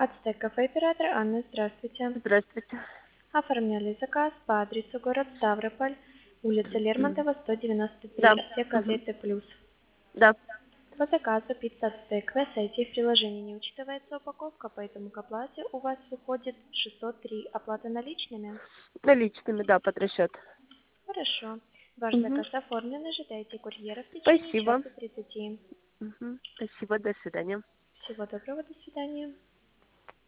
Ацтек кафе оператор Анна, здравствуйте. Здравствуйте. Оформляли заказ по адресу город Ставрополь, улица Лермонтова, 193, Да. аптека Мгм. ЗТ+. Да. По заказу пицца Ацтек на сайте и в приложении не учитывается упаковка, поэтому к оплате у вас выходит 603. Оплата наличными? Наличными, да, под расчет. Хорошо. Ваш Мгм. заказ оформлен, ожидайте курьера в течение Спасибо. часа 30. Мгм. Спасибо, до свидания. Всего доброго, до свидания.